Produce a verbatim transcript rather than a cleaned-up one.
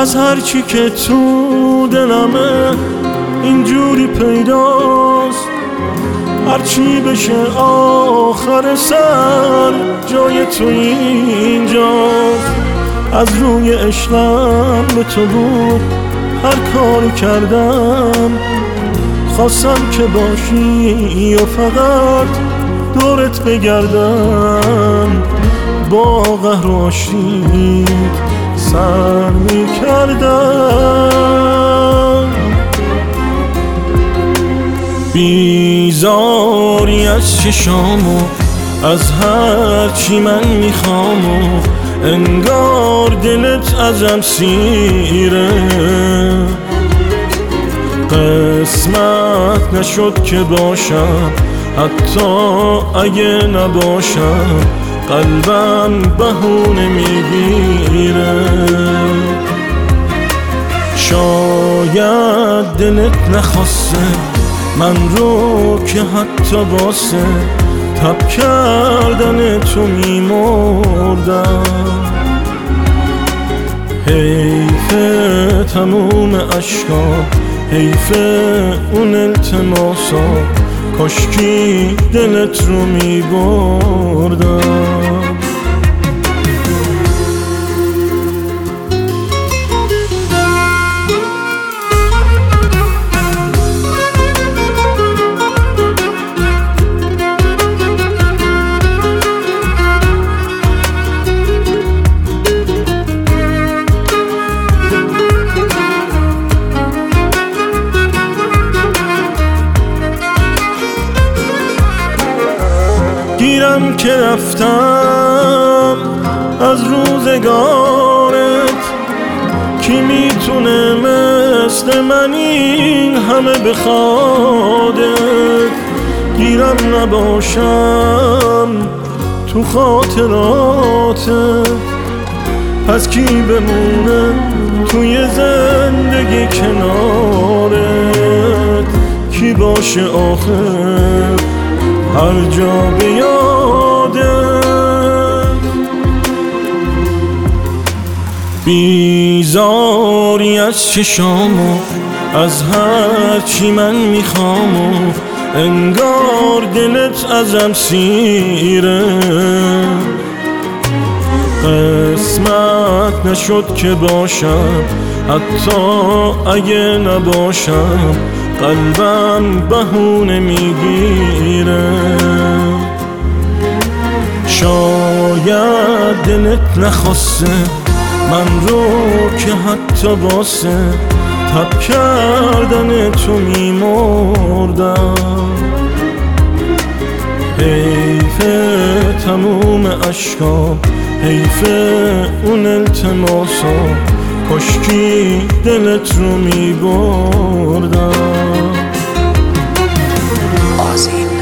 از هرچی که تو دلمه اینجوری پیداست، هرچی بشه آخر سر جای تو اینجاست. از روی عشقم به تو بود هر کاری کردم، خواستم که باشی و فقط دورت بگردم. با قهر و آشتی سر می کردم. بیزاری از چشامو از هر چی من میخوام و انگار دلت ازم سیره. قسمت نشد که باشم حتی اگه نباشم، قلبم بهونه میگیره. شاید دلت نخواسته من رو که حتی واسه تب کردن تو میمردم. حیف تموم عشقام، حیف اون التماسا، کاشکی دلت رو میبردم. گیرم که رفتم از روزگارت، کی میتونه مثل من این همه بخوادت. گیرم نباشم تو خاطراتت، پس کی بمونه توی زندگی کنارت. کی باشه آخر هر جا بیادت. بیزاری از چشامو از هر چی من میخوام و انگار دلت ازم سیره. قسمت نشد که باشم حتی اگه نباشم، قلبم بهونه میگیره. شاید دلت نخواسته من رو که حتی واسه تب کردن تو میمردم. حیف تموم عشقام، حیف اون التماسا، کاشکی دلت رو میبردم.